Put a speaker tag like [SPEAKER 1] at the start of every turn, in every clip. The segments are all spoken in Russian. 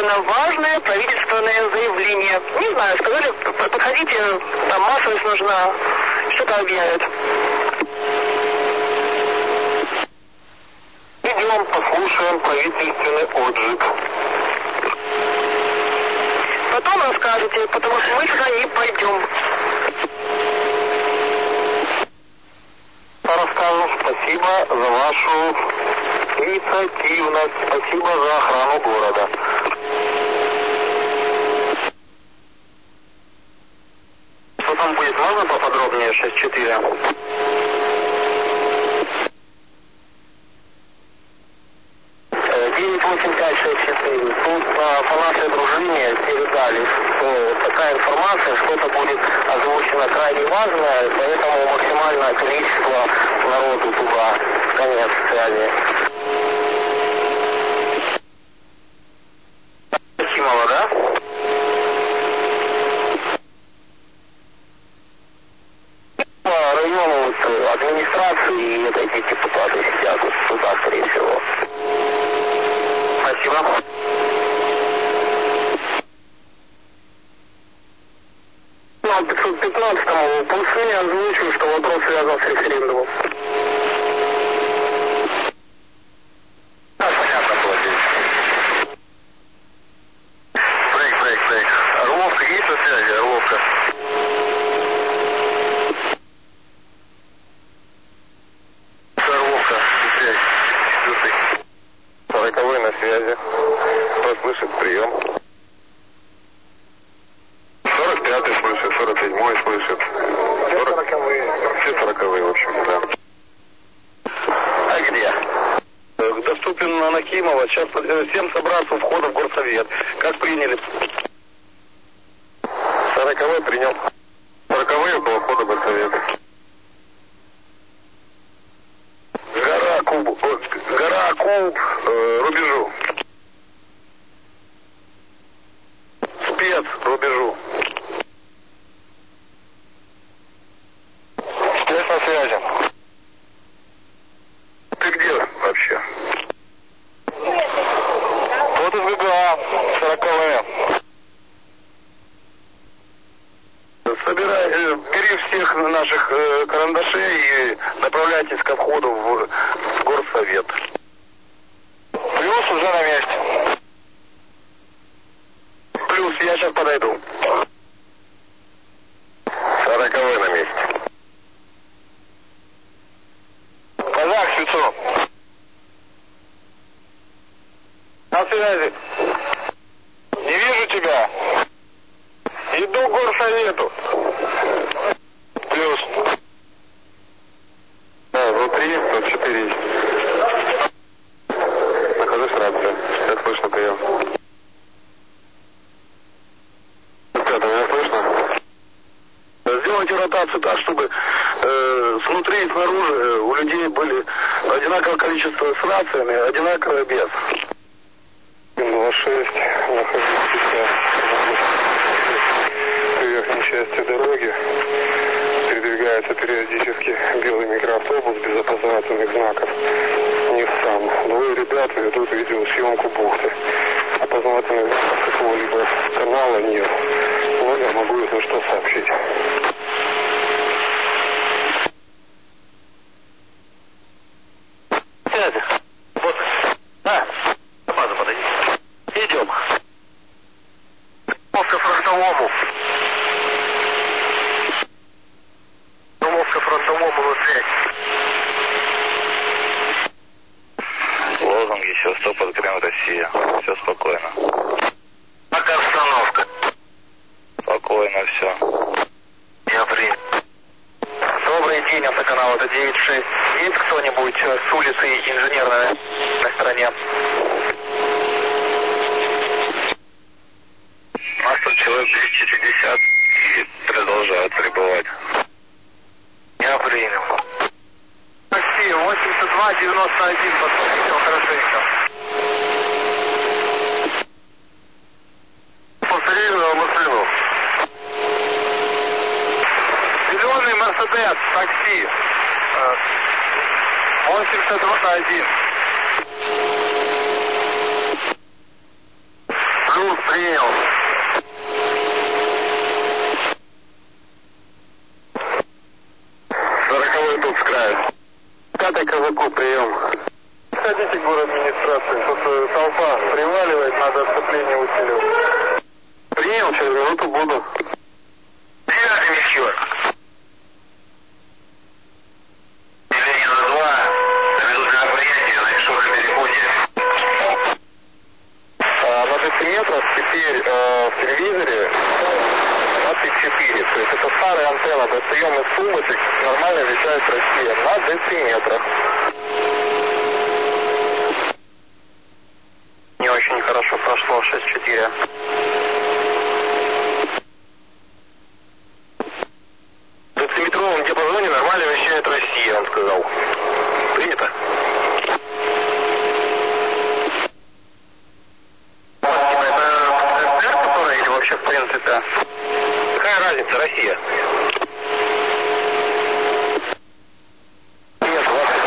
[SPEAKER 1] действительно важное правительственное заявление. Не знаю, сказали, подходите, там массовость нужна, что-то объявят.
[SPEAKER 2] Идем, послушаем правительственный отжиг.
[SPEAKER 1] Потом расскажете, потому что мы сюда не пойдем.
[SPEAKER 2] Расскажем, спасибо за вашу инициативность, спасибо за охрану города. Что там будет, можно поподробнее, 6-4? Тут по нашей дружине передали, что такая информация, что-то будет озвучено крайне важное, поэтому максимальное количество народу туда, конец связи. Химова, да? По району администрации и эти депутаты сидят туда, скорее всего. Спасибо. На 515-му пульсне озвучил, что вопрос связан с референдумом. Понятно, Владимир. Брейк. Орловка есть на связи, Орловка? Орловка, связь, 4-й. 40-й на связи. Кто слышит, прием. 45-й слышит, 47-й слышит. Все 40-е, в общем, да. А где? Доступен на Накимова. Сейчас всем собраться у входа в горсовет. Как приняли? 40-й принял. 40-е около входа в горсовет. Гора Куб, рубежу. Спец, рубежу. Спец на связи. Ты где вообще? Вот из ГГА, 40-е. Бери всех наших карандашей и направляйтесь ко входу в горсовет. Плюс уже на месте. Плюс, я сейчас подойду. 40-й на месте. Казах, Свицу. На связи. Не вижу тебя. Иду к горсовету. Плюс. Да, внутри, 4. Нахожусь в рации. Сейчас слышно прием. Ребята, меня слышно? Сделайте ротацию так, чтобы снутри и снаружи у людей были одинаковое количество с рациями, одинаковое без. 26, нахожусь сейчас в верхней части дороги. Передвигается периодически белый микроавтобус без опознавательных знаков. Не сам. Двое ребят ведут видеосъемку бухты. Опознавательных знаков какого-либо канала нет. Но я могу, если что, сообщить. Связи. Вот. Да. На базу подойди. Идем. По фронтовому. Фронтовому на связь. Лозунг еще 100 подгрем Россия. Все спокойно. Пока обстановка. Спокойно все. Я принял. Добрый день, автоканал, это 9.6. Есть кто-нибудь с улицы Инженерной на стороне? У нас тут человек 250 и продолжают прибывать. Я принял. Россия, 82-91, посмотрите его хорошенько. Повтори машину. Зеленый Мерседес, такси. 81. Плюс толпа приваливает, надо отцепление усиливать. Принял, через минуту буду.
[SPEAKER 3] 9 Мичур. Ленина 2. Доведут мероприятие на пешеходном переходе.
[SPEAKER 2] На дециметрах теперь в телевизоре 24. То есть это старая антенна, достаем из тумбочек, нормально вещает Россия на дециметрах.
[SPEAKER 3] Не очень хорошо прошло 6-4. В дециметровом диапазоне нормально вещает Россия, он сказал. Принято? Это СССР, которая или вообще в принципе? Какая разница, Россия?
[SPEAKER 2] Нет,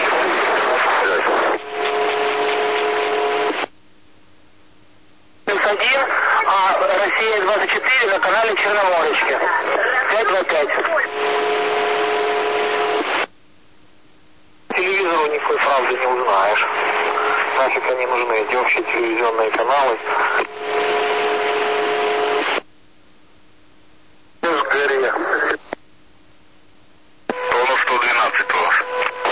[SPEAKER 1] 1, а Россия 24 на канале Черноморечки. 525.
[SPEAKER 2] Телевизору никакой правды не узнаешь. Нафиг они нужны, эти общие телевизионные каналы. В горе.
[SPEAKER 3] Ровно 112 тоже.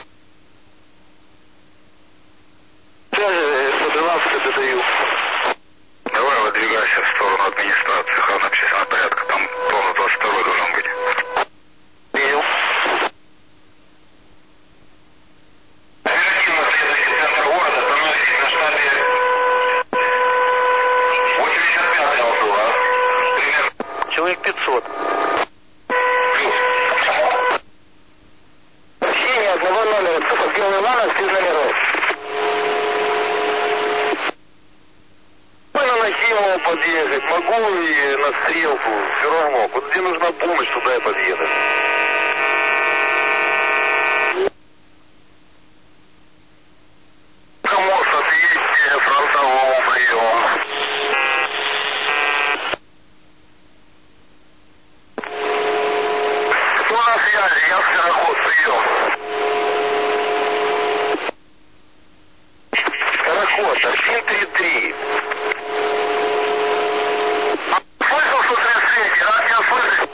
[SPEAKER 2] Связи 112 додаю.
[SPEAKER 3] Давай выдвигайся в сторону администрации охраны общественного порядка. Там ровно 22 должен быть.
[SPEAKER 2] Видел.
[SPEAKER 3] Оперативно следующий центр города становитесь на штабе 85-я услуга. Примерно.
[SPEAKER 2] Человек 500.
[SPEAKER 3] Плюс.
[SPEAKER 1] Сообщение одного номера. Цифр Белый Ланов без номеров.
[SPEAKER 2] Мы на Нахимова подъехать, могу и на Стрелку, все равно. Вот где нужна помощь, туда и подъедать.
[SPEAKER 3] Кому ответьте фронтовому приему. Кто на связи? Я скороход, прием.
[SPEAKER 2] Скороход, 133.
[SPEAKER 3] Слышал, что 33, рад тебя слышать.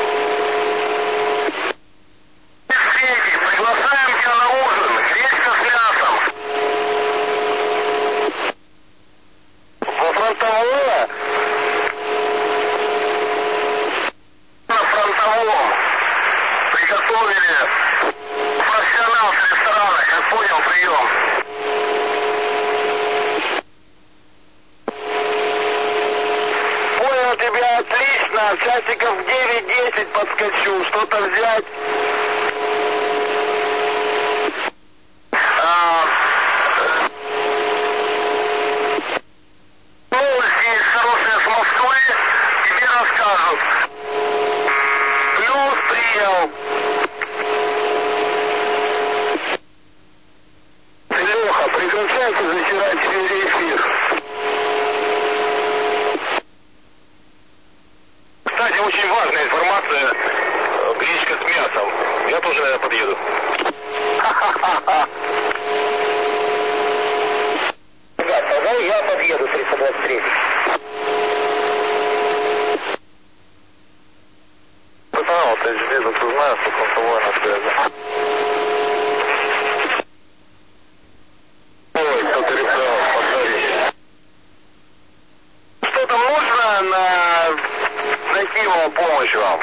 [SPEAKER 3] 33, приглашаем тебя на ужин, гречка с мясом.
[SPEAKER 2] Во фронтовое?
[SPEAKER 3] На фронтовом. Приготовили профессионал с ресторана, как понял, прием.
[SPEAKER 2] Понял тебя отлично, часиков в 9-10 подскочу, что-то взять.
[SPEAKER 3] Новости есть хорошие с Москвы, тебе расскажут.
[SPEAKER 2] Плюс принял. Леха, прекращайте затирать эфир.
[SPEAKER 3] Кстати, очень важная информация. Гречка с мясом. Я тоже, наверное, подъеду.
[SPEAKER 2] Ха-ха-ха.
[SPEAKER 1] Ребят, пожалуй, я подъеду 323.
[SPEAKER 2] Пожалуйста, бизнес узнаю, что фронтовое на связи. Ой, кто-то рисовал, повтори. Что там нужно на Нахимова помощь вам?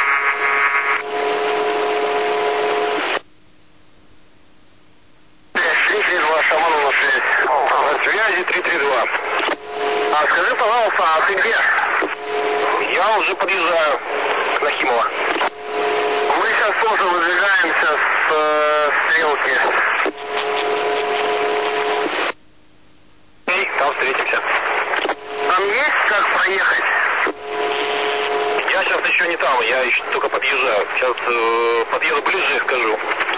[SPEAKER 3] Шаману на связь. На связи 332.
[SPEAKER 2] А скажи, пожалуйста, а ты где?
[SPEAKER 3] Я уже подъезжаю к Нахимова.
[SPEAKER 2] Мы сейчас тоже выдвигаемся с Стрелки.
[SPEAKER 3] И там встретимся.
[SPEAKER 2] Там есть как проехать?
[SPEAKER 3] Я сейчас еще не там, я еще только подъезжаю. Сейчас подъеду ближе и скажу.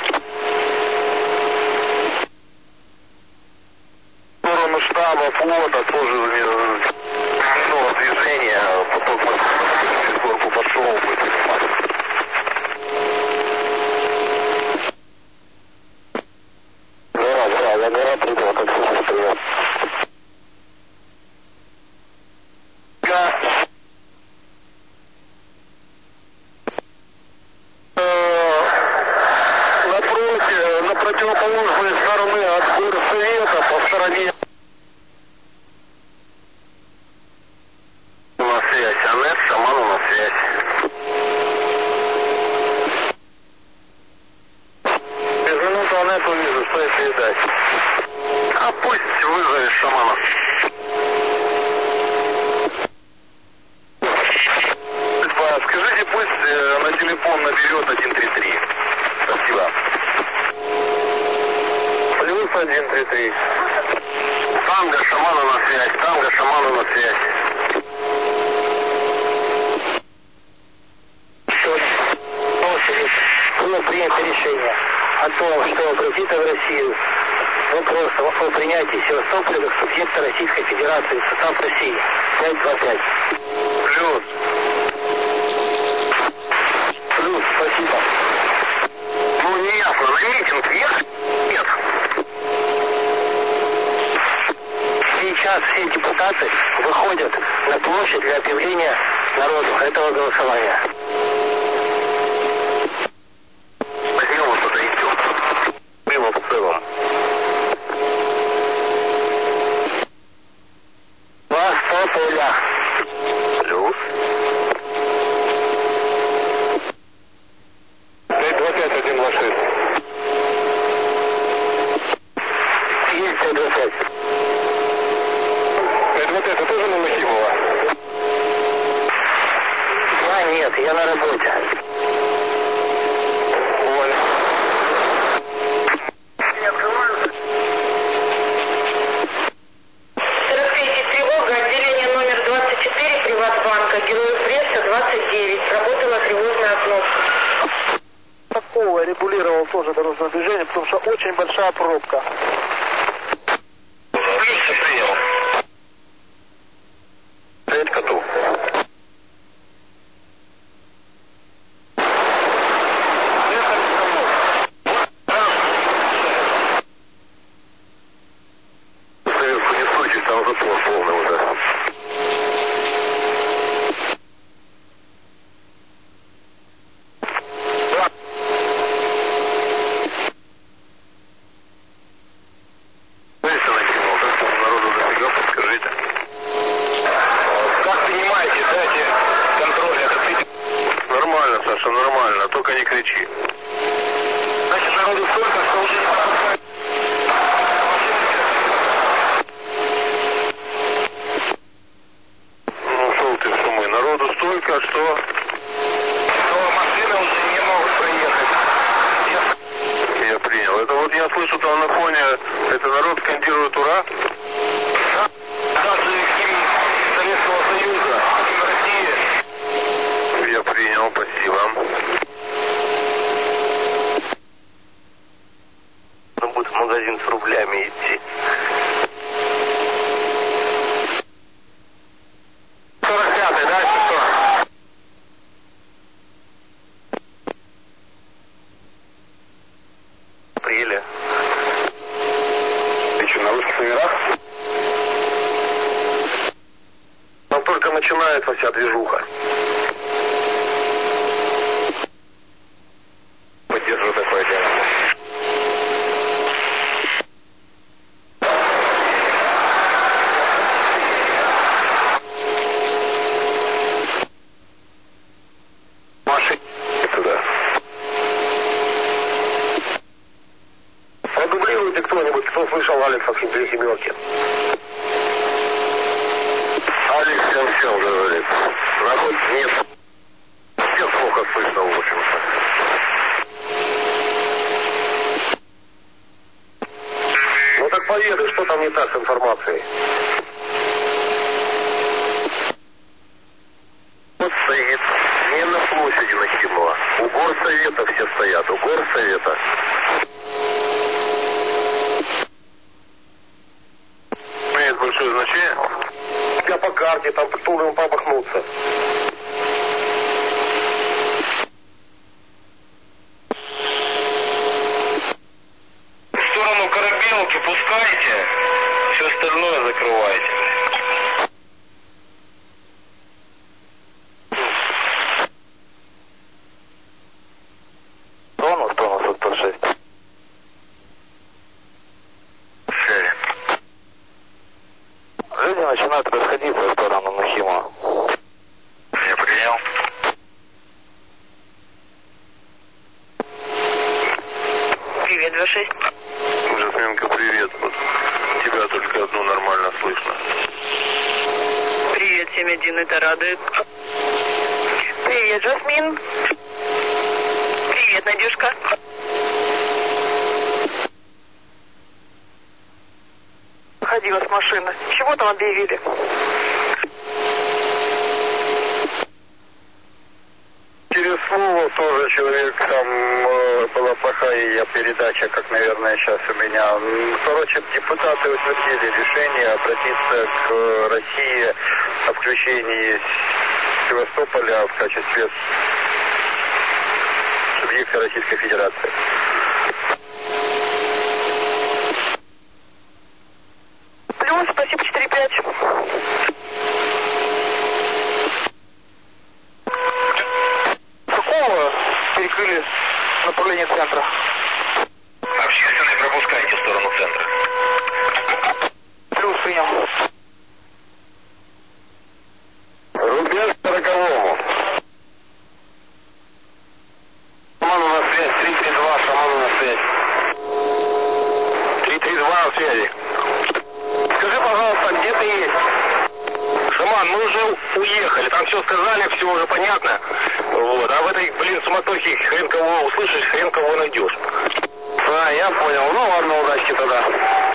[SPEAKER 2] В сторону штаба, флота тоже движение, поток через горку пошел. Гора, гора, я гора придал, как все стоят.
[SPEAKER 3] связь.
[SPEAKER 2] Без минуты он эту вижу, что ей передать?
[SPEAKER 3] А пусть вызовет шамана. Скажите, пусть на телефон наберет 133. Спасибо.
[SPEAKER 2] Плюс 133.
[SPEAKER 3] Танго, шамана на связь. Танго, шамана на связь.
[SPEAKER 1] Было принято решение о том, что грозит в Россию вопрос о принятии Севастополя как субъекта Российской Федерации в состав России. 525.
[SPEAKER 3] Плюс.
[SPEAKER 1] Плюс, спасибо.
[SPEAKER 3] Ну, не ясно, на митинг ехать? Нет.
[SPEAKER 1] Сейчас все депутаты выходят на площадь для объявления народу этого голосования.
[SPEAKER 3] Возьмем вот туда идем. Мимо в целом.
[SPEAKER 1] Севастополя.
[SPEAKER 3] Плюс.
[SPEAKER 2] 525-126.
[SPEAKER 1] Есть 525.
[SPEAKER 2] 525, это тоже на Нахимова?
[SPEAKER 1] Нет, я на работе.
[SPEAKER 2] Понял.
[SPEAKER 4] Тревога, отделение номер 24 Приватбанка, Героев Бреста 29. Работала тревожная кнопка.
[SPEAKER 5] Такого регулировал тоже дорожное движение, потому что очень большая пробка.
[SPEAKER 3] Принял. 5 котов. Сверху не случай, там затор полный уже. Нормально, Саша, нормально, только не кричи.
[SPEAKER 1] Значит, народу столько, что уже не пропускают.
[SPEAKER 3] Ну, шел ты в шумы. Народу столько, что
[SPEAKER 1] Машины уже не могут проехать.
[SPEAKER 3] я принял. Это вот я слышу там на фоне, это народ скандирует «Ура».
[SPEAKER 1] Даже гимн Советского Союза, гимн России.
[SPEAKER 3] Я принял, спасибо. Он будет в магазин с рублями идти.
[SPEAKER 1] 45-й, да, что?
[SPEAKER 3] Апреля.
[SPEAKER 2] Ты что, на русских номерах?
[SPEAKER 3] Там только начинается вся движуха. Поддержу такое дело. Машина туда.
[SPEAKER 2] Продублируйте кто-нибудь, кто слышал Алекса в «Хитрой семерке».
[SPEAKER 3] Алекс всем говорит. Народ нет. Всех плохо слышно, в общем-то.
[SPEAKER 2] Ну так поеду, что там не так с информацией?
[SPEAKER 3] Вот стоит не на площади Нахимова. У горсовета все стоят, у горсовета. Имеет большое значение.
[SPEAKER 2] Я по карте, там попробуем попахнуться.
[SPEAKER 3] В сторону Коробелки пускайте, все остальное закрывайте.
[SPEAKER 2] Тонус 106.
[SPEAKER 3] Люди начинают расходиться в сторону Нахимова.
[SPEAKER 2] Я принял.
[SPEAKER 4] 6.
[SPEAKER 2] Жасминка, привет. Вот тебя только одну нормально слышно.
[SPEAKER 4] Привет, 7-1, это радует. Привет, Жасмин. Привет, Надюшка. Выходила с машины. Чего там объявили?
[SPEAKER 1] Через слово тоже человек, там была плохая передача, как, наверное, сейчас у меня. Короче, депутаты утвердили решение обратиться к России о включении Севастополя в качестве субъекта Российской Федерации.
[SPEAKER 4] Плюс, спасибо, 4-5.
[SPEAKER 5] Перекрыли направление центра.
[SPEAKER 3] Общественный пропускайте в сторону центра.
[SPEAKER 5] Плюс принял.
[SPEAKER 1] Рубеж 40-му. Шаман у нас связь, 332, Шаман у нас связь. 332 на связи. Скажи, пожалуйста, где ты есть?
[SPEAKER 3] Шаман, мы уже уехали, там все сказали, все уже понятно. Вот, а в этой, суматохе хрен кого услышишь, хрен кого найдешь.
[SPEAKER 1] А, я понял. Ну ладно, удачи тогда.